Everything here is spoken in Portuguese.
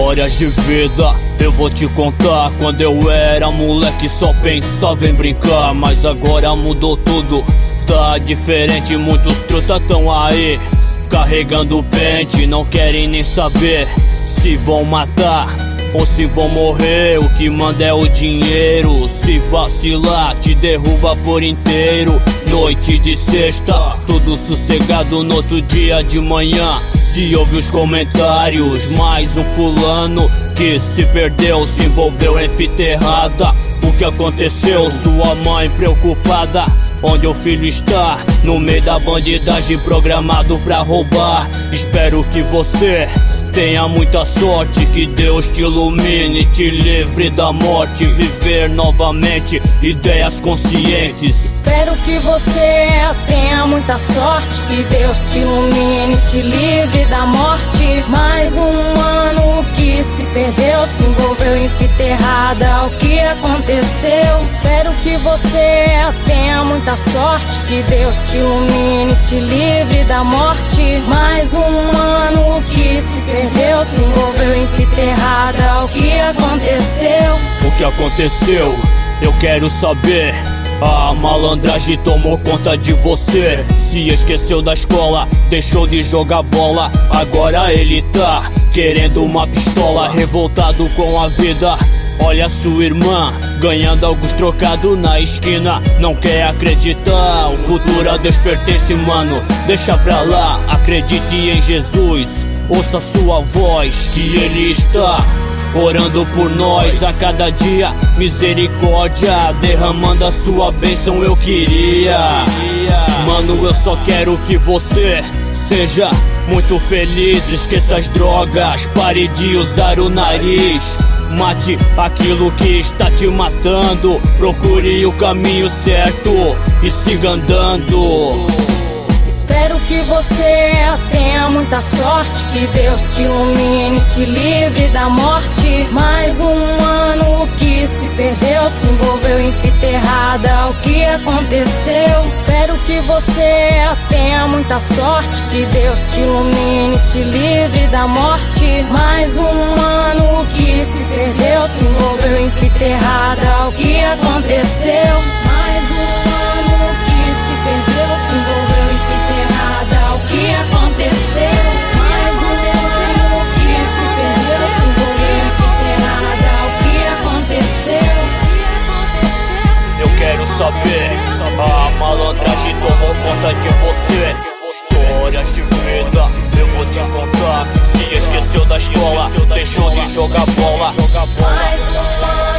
Histórias de vida, eu vou te contar. Quando eu era moleque só pensava em brincar, mas agora mudou tudo, tá diferente. Muitos truta tão aí, carregando o pente, não querem nem saber se vão matar ou se vão morrer. O que manda é o dinheiro, se vacilar te derruba por inteiro. Noite de sexta, tudo sossegado, no outro dia de manhã se ouve os comentários. Mais um fulano que se perdeu, se envolveu em fita errada. O que aconteceu? Sua mãe preocupada, onde o filho está? No meio da bandidagem, programado pra roubar. Espero que você tenha muita sorte, que Deus te ilumine, te livre da morte, viver novamente ideias conscientes. Espero que você tenha muita sorte, que Deus te ilumine, te livre da morte. Mais um ano que se perdeu, se envolveu em fita errada. O que aconteceu? Espero que você tenha muita sorte, que Deus te ilumine, te livre da morte. Mais um ano que se perdeu, se envolveu em fita errada. O que aconteceu? O que aconteceu? Eu quero saber. A malandragem tomou conta de você, se esqueceu da escola, deixou de jogar bola. Agora ele tá querendo uma pistola, revoltado com a vida. Olha sua irmã ganhando alguns trocados na esquina, não quer acreditar. O futuro a Deus pertence, mano, deixa pra lá. Acredite em Jesus, ouça sua voz, que Ele está orando por nós a cada dia. Misericórdia, derramando a sua bênção eu queria. Mano, eu só quero que você seja muito feliz. Esqueça as drogas, pare de usar o nariz. Mate aquilo que está te matando. Procure o caminho certo e siga andando. Espero que você tenha muita sorte, que Deus te ilumine, te livre da morte. Mais um ano que se perdeu, se envolveu em fita errada. O que aconteceu? Espero que você tenha muita sorte, que Deus te ilumine, te livre da morte. Mais um ano que se perdeu, se envolveu em fita errada. O que aconteceu? Mais um ano que se perdeu, se envolveu em fita errada. O que aconteceu? Mais um ano que se perdeu, se envolveu em fita errada. O que aconteceu? Eu quero saber. A malandragem tomou conta de você. Histórias de vida, eu vou te contar. Se esqueceu da escola, deixou de jogar bola. Mais um ano